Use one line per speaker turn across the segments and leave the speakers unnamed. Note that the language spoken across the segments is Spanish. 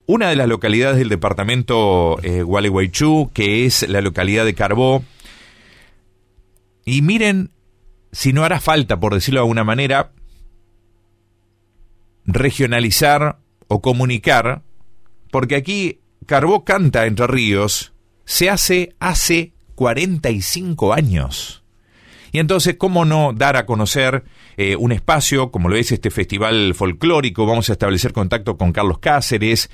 una de las localidades del departamento Gualeguaychú, que es la localidad de Carbó. Y miren, si no hará falta, por decirlo de alguna manera, regionalizar o comunicar, porque aquí Carbó Canta Entre Ríos se hace 45 años. Y entonces, ¿cómo no dar a conocer un espacio como lo es este festival folclórico? Vamos a establecer contacto con Carlos Cáceres,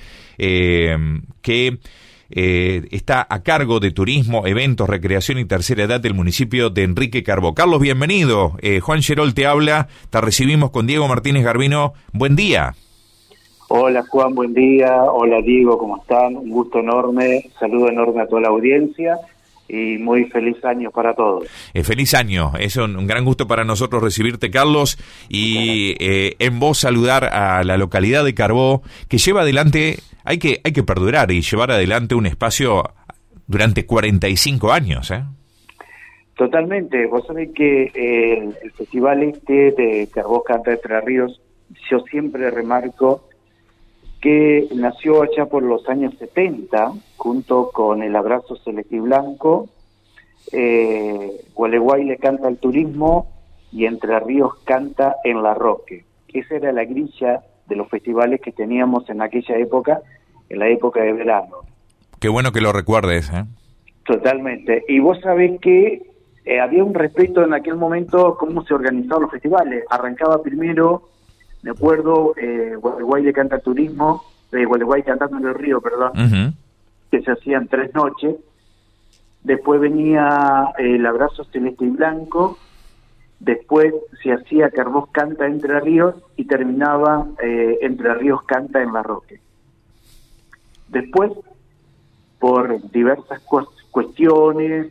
que está a cargo de turismo, eventos, recreación y tercera edad del municipio de Enrique Carbó. Carlos, bienvenido. Juan Gerol te habla. Te recibimos con Diego Martínez Garbino. Buen día.
Hola Juan, buen día. Hola Diego, ¿cómo están? Un gusto enorme, saludo enorme a toda la audiencia y muy feliz año para todos.
Feliz año, es un gran gusto para nosotros recibirte, Carlos, y en vos saludar a la localidad de Carbó, que lleva adelante, hay que perdurar y llevar adelante un espacio durante 45 años, ¿eh?
Totalmente, vos sabés que el festival de Carbó Canta Entre Ríos, yo siempre remarco que nació allá por los años 70, junto con el Abrazo Celeste y Blanco, Gualeguay le canta al turismo y Entre Ríos canta en La Roque. Esa era la grilla de los festivales que teníamos en aquella época, en la época de verano.
Qué bueno que lo recuerdes, ¿eh?
Totalmente. Y vos sabés que había un respeto en aquel momento cómo se organizaban los festivales. Arrancaba primero, me acuerdo, Gualeguay le canta turismo, Gualeguay cantando en el río, perdón, que se hacían 3 noches. Después venía el Abrazo Celeste y Blanco, después se hacía Carbó Canta Entre Ríos y terminaba Entre Ríos Canta en La Roque. Después, por diversas cuestiones,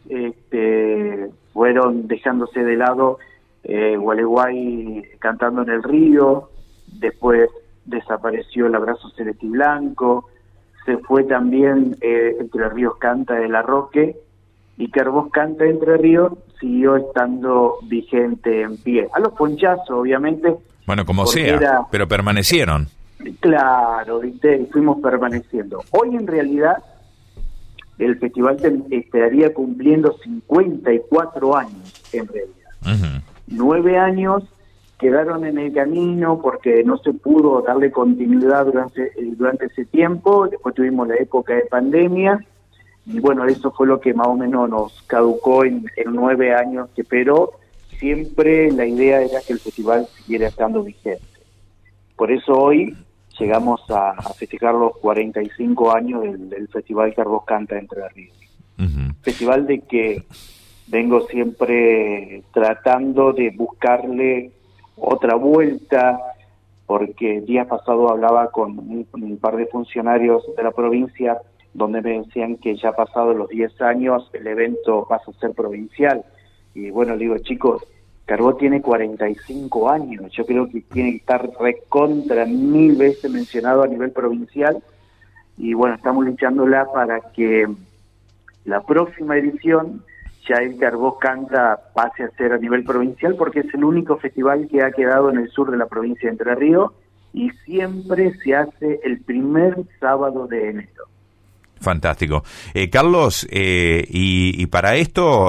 fueron dejándose de lado Gualeguay cantando en el río, después desapareció el Abrazo Celeste y Blanco, se fue también Entre Ríos Canta de La Roque, y Carbó Canta Entre Ríos siguió estando vigente en pie. A los ponchazos, obviamente.
Bueno, como sea, pero permanecieron.
Claro, ¿viste? Fuimos permaneciendo. Hoy en realidad el festival estaría cumpliendo 54 años en realidad. 9 años quedaron en el camino porque no se pudo darle continuidad durante ese tiempo. Después tuvimos la época de pandemia y bueno, eso fue lo que más o menos nos caducó en 9 años, pero siempre la idea era que el festival siguiera estando vigente. Por eso hoy llegamos a festejar los 45 años del Festival Carbó Canta Entre Ríos. Festival de que vengo siempre tratando de buscarle otra vuelta, porque el día pasado hablaba con un par de funcionarios de la provincia donde me decían que ya pasados los 10 años el evento pasa a ser provincial. Y bueno, le digo, chicos, Carbó tiene 45 años, yo creo que tiene que estar recontra 1000 veces mencionado a nivel provincial, y bueno, estamos luchándola para que la próxima edición ya el Carbó Canta pase a ser a nivel provincial, porque es el único festival que ha quedado en el sur de la provincia de Entre Ríos, y siempre se hace el primer sábado de enero.
Fantástico. Carlos, y para esto...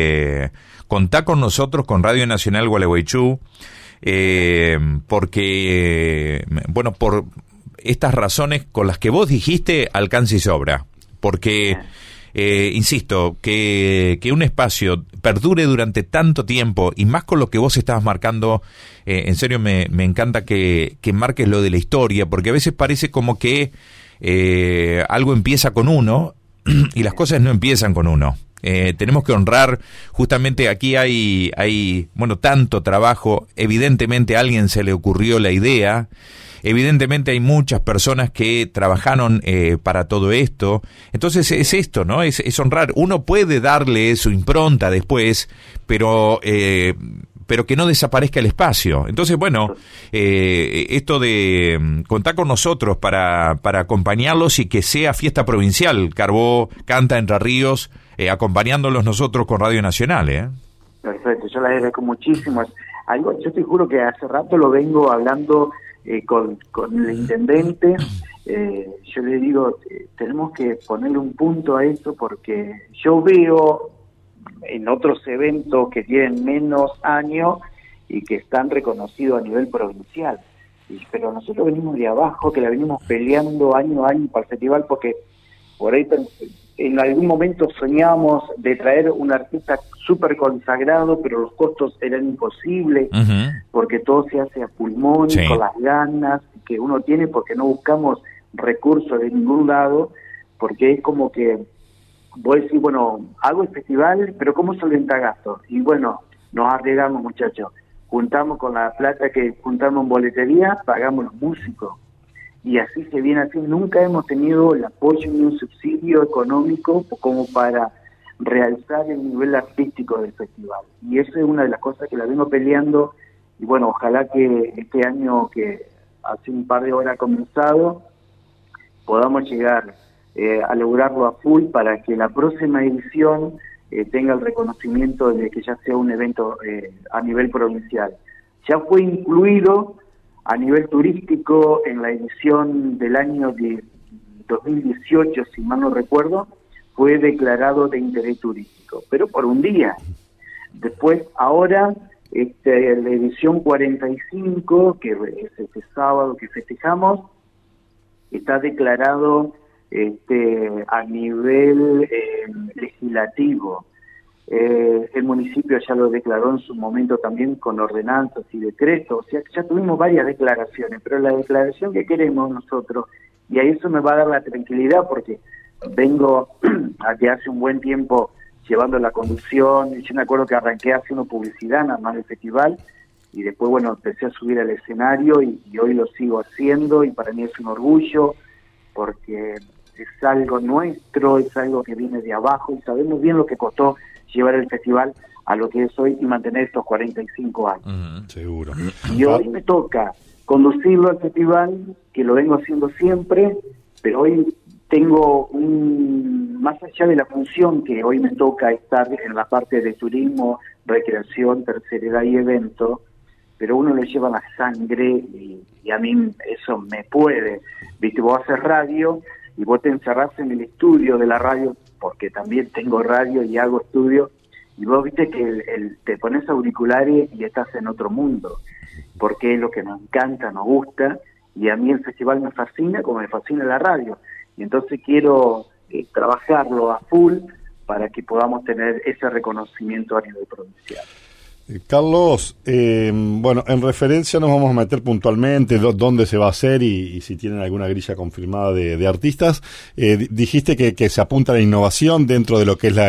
contá con nosotros, con Radio Nacional Gualeguaychú, porque, bueno, por estas razones con las que vos dijiste, alcanza y sobra. Porque, insisto, que un espacio perdure durante tanto tiempo, y más con lo que vos estabas marcando, en serio me encanta que marques lo de la historia, porque a veces parece como que algo empieza con uno, y las cosas no empiezan con uno. Tenemos que honrar, justamente aquí hay bueno, tanto trabajo, evidentemente a alguien se le ocurrió la idea, evidentemente hay muchas personas que trabajaron para todo esto, entonces es esto, ¿no? Es honrar. Uno puede darle su impronta después, pero que no desaparezca el espacio. Entonces, bueno, esto de contar con nosotros para acompañarlos y que sea fiesta provincial, Carbó Canta Entre Ríos, acompañándolos nosotros con Radio Nacional,
Perfecto, yo les agradezco muchísimo. Algo, yo te juro que hace rato lo vengo hablando con el intendente, yo le digo, tenemos que ponerle un punto a esto, porque yo veo en otros eventos que tienen menos años y que están reconocidos a nivel provincial, pero nosotros venimos de abajo, que la venimos peleando año a año para el festival, porque por ahí en algún momento soñábamos de traer un artista súper consagrado, pero los costos eran imposibles, porque todo se hace a pulmón, sí, con las ganas que uno tiene, porque no buscamos recursos de ningún lado, porque es como que vos decís, bueno, hago el festival, pero ¿cómo solventa gastos? Y bueno, nos arriesgamos, muchachos, juntamos con la plata que juntamos en boletería, pagamos los músicos, y así se viene así. Nunca hemos tenido el apoyo ni un subsidio económico como para realzar el nivel artístico del festival, y eso es una de las cosas que la vengo peleando, y bueno, ojalá que este año, que hace un par de horas ha comenzado, podamos llegar a lograrlo a full, para que la próxima edición tenga el reconocimiento de que ya sea un evento a nivel provincial. Ya fue incluido a nivel turístico en la edición del año de 2018, si mal no recuerdo, fue declarado de interés turístico, pero por un día. Después, ahora, la edición 45, que es este sábado que festejamos, está declarado a nivel legislativo. El municipio ya lo declaró en su momento también con ordenanzas y decretos, o sea que ya tuvimos varias declaraciones, pero la declaración que queremos nosotros, y a eso me va a dar la tranquilidad, porque vengo aquí hace un buen tiempo llevando la conducción, y yo me acuerdo que arranqué haciendo publicidad nada más del festival, y después, bueno, empecé a subir al escenario, y hoy lo sigo haciendo, y para mí es un orgullo, porque es algo nuestro, es algo que viene de abajo, y sabemos bien lo que costó llevar el festival a lo que es hoy y mantener estos 45 años.
Seguro.
Y hoy me toca conducirlo al festival, que lo vengo haciendo siempre, pero hoy tengo más allá de la función que hoy me toca estar en la parte de turismo, recreación, tercera edad y evento, pero uno le lleva la sangre, y a mí eso me puede. Viste, vos haces radio y vos te encerrás en el estudio de la radio, porque también tengo radio y hago estudio, y vos viste que te pones auriculares y estás en otro mundo, porque es lo que nos encanta, nos gusta, y a mí el festival me fascina como me fascina la radio, y entonces quiero trabajarlo a full para que podamos tener ese reconocimiento a nivel provincial.
Carlos, bueno, en referencia nos vamos a meter puntualmente dónde se va a hacer y si tienen alguna grilla confirmada de artistas. Dijiste que se apunta a la innovación dentro de lo que es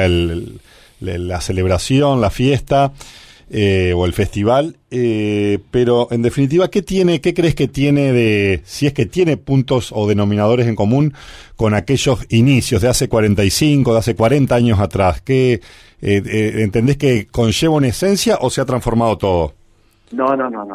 la celebración, la fiesta o el festival, pero en definitiva, ¿qué crees que tiene si es que tiene puntos o denominadores en común con aquellos inicios de hace 45, de hace 40 años atrás? ¿Entendés que conlleva una esencia o se ha transformado todo?
No.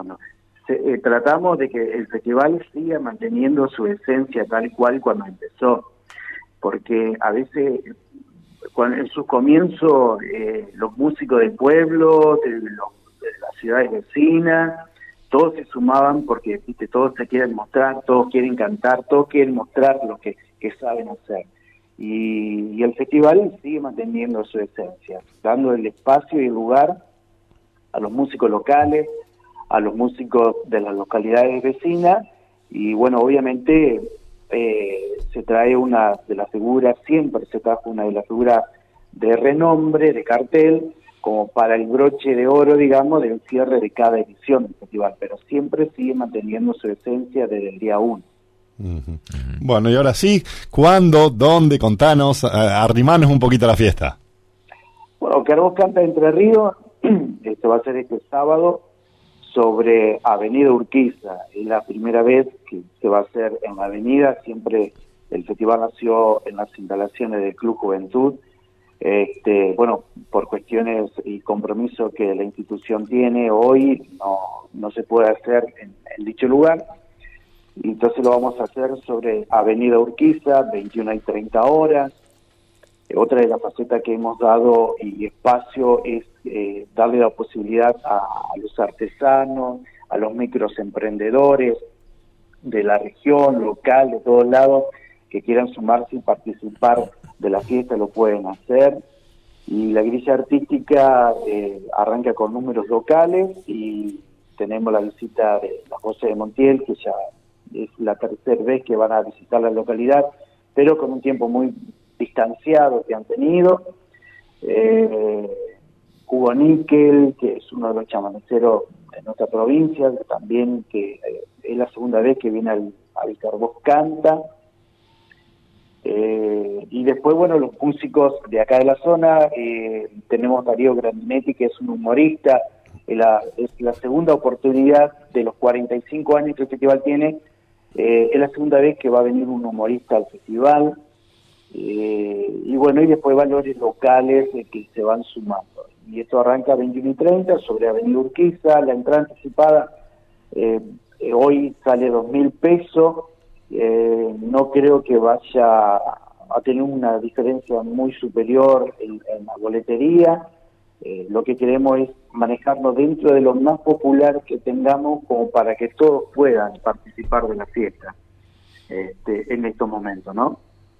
Tratamos de que el festival siga manteniendo su esencia tal cual cuando empezó, porque a veces en sus comienzos los músicos del pueblo, de las ciudades vecinas, todos se sumaban porque, viste, todos se quieren mostrar, todos quieren cantar, todos quieren mostrar lo que saben hacer. Y el festival sigue manteniendo su esencia, dando el espacio y el lugar a los músicos locales, a los músicos de las localidades vecinas, y bueno, obviamente se trae una de las figuras, siempre se trajo una de las figuras de renombre, de cartel, como para el broche de oro, digamos, del cierre de cada edición del festival, pero siempre sigue manteniendo su esencia desde el día 1.
Uh-huh. Bueno, y ahora sí, ¿cuándo, dónde? Contanos, arrimanos un poquito a la fiesta.
Bueno, Carlos canta Entre Ríos, esto va a ser este sábado, sobre Avenida Urquiza. Es la primera vez que se va a hacer en la avenida, siempre el festival nació en las instalaciones del Club Juventud. Bueno, por cuestiones y compromiso que la institución tiene hoy, no se puede hacer en dicho lugar. Y entonces lo vamos a hacer sobre Avenida Urquiza, 21 y 30 horas. Otra de las facetas que hemos dado y espacio es darle la posibilidad a los artesanos, a los microemprendedores, de la región, local, de todos lados, que quieran sumarse y participar de la fiesta, lo pueden hacer. Y la grilla artística arranca con números locales y tenemos la visita de las voces de Montiel, que ya es la tercera vez que van a visitar la localidad, pero con un tiempo muy distanciado que han tenido. Hugo Níquel, que es uno de los chamaneceros de nuestra provincia, también que es la segunda vez que viene al Carbó Canta. Y después, bueno, los músicos de acá de la zona, tenemos Darío Grandinetti, que es un humorista, es la segunda oportunidad de los 45 años que el festival tiene, es la segunda vez que va a venir un humorista al festival, y bueno, y después valores locales que se van sumando. Y esto arranca a 21:30 sobre Avenida Urquiza, la entrada anticipada hoy sale 2.000 pesos, no creo que vaya a tener una diferencia muy superior en la boletería. Lo que queremos es manejarnos dentro de lo más popular que tengamos, como para que todos puedan participar de la fiesta en estos momentos, ¿no?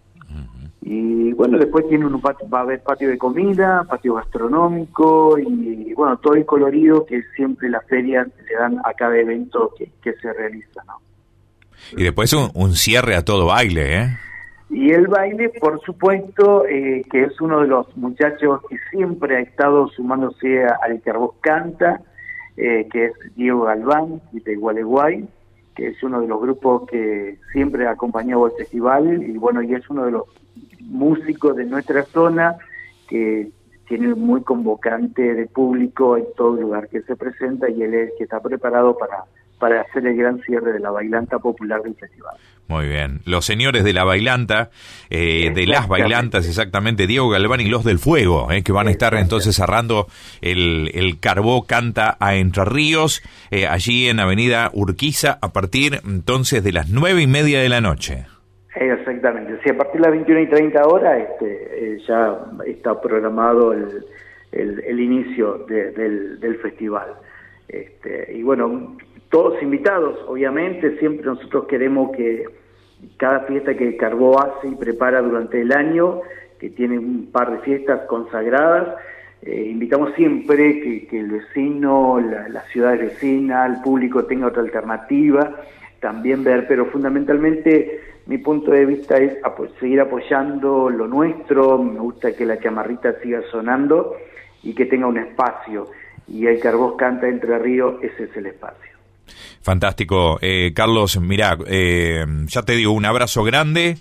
Y bueno, después tiene va a haber patio de comida, patio gastronómico y bueno, todo el colorido que siempre las ferias le dan a cada evento que se realiza, ¿no?
Y después un cierre a todo baile, ¿eh?
Y el baile, por supuesto, que es uno de los muchachos que siempre ha estado sumándose al Carbó Canta, que es Diego Galván, de Gualeguay, que es uno de los grupos que siempre ha acompañado el festival, y bueno, y es uno de los músicos de nuestra zona que tiene muy convocante de público en todo lugar que se presenta, y él es el que está preparado para hacer el gran cierre de la bailanta popular del festival.
Muy bien. Los señores de la bailanta, de las bailantas exactamente, Diego Galván y los del Fuego, que van a estar entonces cerrando el Carbó Canta a Entre Ríos, allí en Avenida Urquiza, a partir entonces de las 9:30 de la noche.
Exactamente. Sí, a partir de las 21:30 horas ya está programado el inicio del festival. Y bueno, todos invitados, obviamente. Siempre nosotros queremos que cada fiesta que Carbó hace y prepara durante el año, que tiene un par de fiestas consagradas, invitamos siempre que el vecino, la ciudad vecina, el público tenga otra alternativa, también ver, pero fundamentalmente mi punto de vista es seguir apoyando lo nuestro. Me gusta que la chamarrita siga sonando y que tenga un espacio, y el Carbó Canta Entre Ríos, ese es el espacio.
Fantástico. Carlos, mirá, ya te digo, un abrazo grande,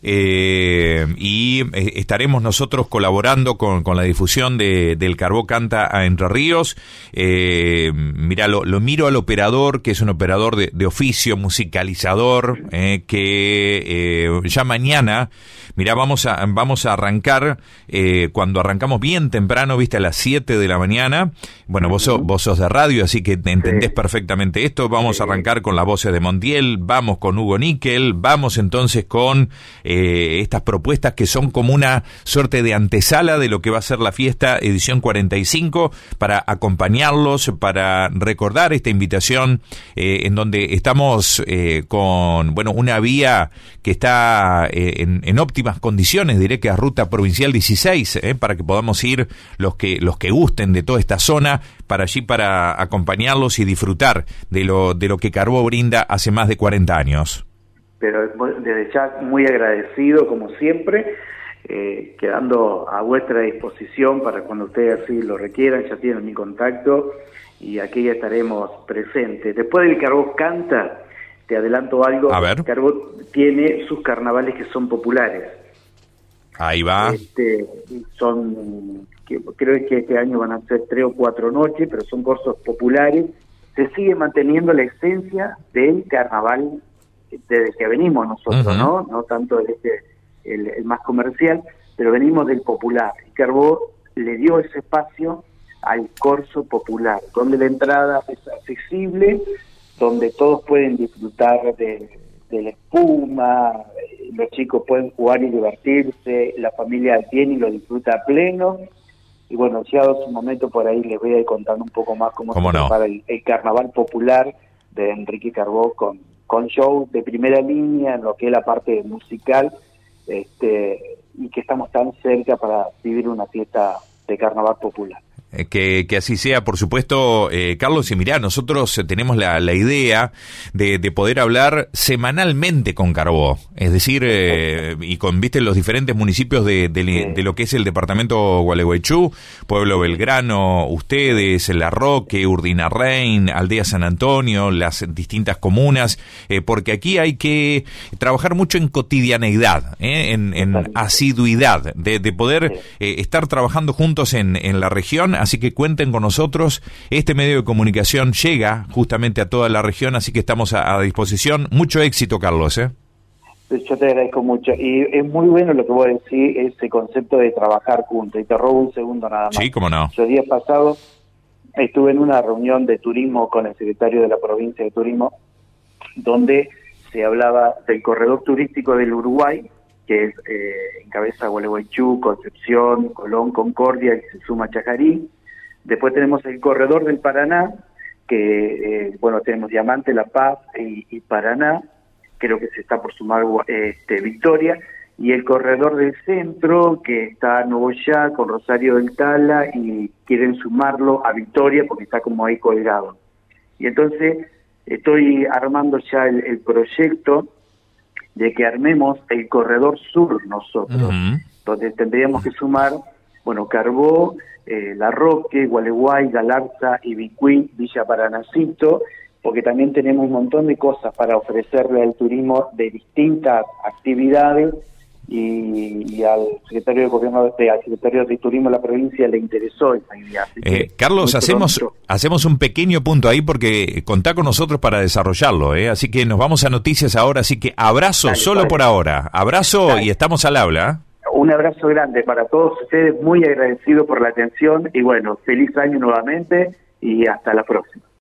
y estaremos nosotros colaborando con la difusión del Carbó Canta a Entre Ríos. Mirá, lo miro al operador, que es un operador de oficio, musicalizador, que ya mañana, mirá, vamos a arrancar, cuando arrancamos bien temprano, viste, a las 7 de la mañana. Bueno, vos sos de radio, así que entendés perfectamente esto. Vamos a arrancar con las voces de Montiel, vamos con Hugo Níquel, vamos entonces con estas propuestas que son como una suerte de antesala de lo que va a ser la fiesta edición 45, para acompañarlos, para recordar esta invitación, en donde estamos con, bueno, una vía que está en óptimas condiciones, diré que a Ruta Provincial 16, para que podamos ir los que gusten de toda esta zona, para allí, para acompañarlos y disfrutar de lo que Carbó brinda hace más de 40 años.
Pero desde ya muy agradecido, como siempre, quedando a vuestra disposición para cuando ustedes así lo requieran. Ya tienen mi contacto y aquí ya estaremos presentes. Después del Carbó Canta, te adelanto algo.
A ver.
Carbó tiene sus carnavales que son populares.
Ahí va.
Creo que este año van a ser 3 o 4 noches, pero son cursos populares. Se sigue manteniendo la esencia del carnaval desde que venimos nosotros, uh-huh. No tanto el más comercial, pero venimos del popular. Y Carbó le dio ese espacio al corso popular, donde la entrada es accesible, donde todos pueden disfrutar de la espuma, los chicos pueden jugar y divertirse, la familia viene y lo disfruta a pleno. Y bueno, ya en su momento por ahí les voy a ir contando un poco más cómo se prepara el carnaval popular de Enrique Carbó con con shows de primera línea en lo que es la parte musical, y que estamos tan cerca para vivir una fiesta de carnaval popular.
Que así sea, por supuesto, Carlos, y mirá, nosotros tenemos la idea de poder hablar semanalmente con Carbó, es decir, y con, viste, los diferentes municipios de lo que es el departamento Gualeguaychú, Pueblo Belgrano, ustedes, La Roque, Urdinarrain, Aldea San Antonio, las distintas comunas, porque aquí hay que trabajar mucho en cotidianeidad, en asiduidad, de poder estar trabajando juntos en la región. Así que cuenten con nosotros, este medio de comunicación llega justamente a toda la región, así que estamos a disposición. Mucho éxito, Carlos.
Yo te agradezco mucho, y es muy bueno lo que vos decís, ese concepto de trabajar juntos, y te robo un segundo nada más.
Sí, cómo no.
Yo el día pasado estuve en una reunión de turismo con el secretario de la provincia de turismo, donde se hablaba del corredor turístico del Uruguay, que es encabeza Gualeguaychú, Concepción, Colón, Concordia, y se suma Chajarí. Después tenemos el corredor del Paraná, que tenemos Diamante, La Paz y Paraná, creo que se está por sumar Victoria, y el corredor del centro, que está Nogoyá con Rosario del Tala, y quieren sumarlo a Victoria porque está como ahí colgado. Y entonces estoy armando ya el proyecto de que armemos el corredor sur nosotros, donde tendríamos que sumar, Carbó, La Roque, Gualeguay, Galarza, Ibicuí, Villa Paranacito, porque también tenemos un montón de cosas para ofrecerle al turismo de distintas actividades, y al secretario de gobierno, al secretario de turismo de la provincia le interesó esa idea.
Carlos, hacemos un pequeño punto ahí porque contá con nosotros para desarrollarlo, así que nos vamos a noticias ahora, así que abrazo. Dale, por ahora, abrazo. Dale. Y estamos al habla.
Un abrazo grande para todos ustedes, muy agradecido por la atención, y feliz año nuevamente, y hasta la próxima.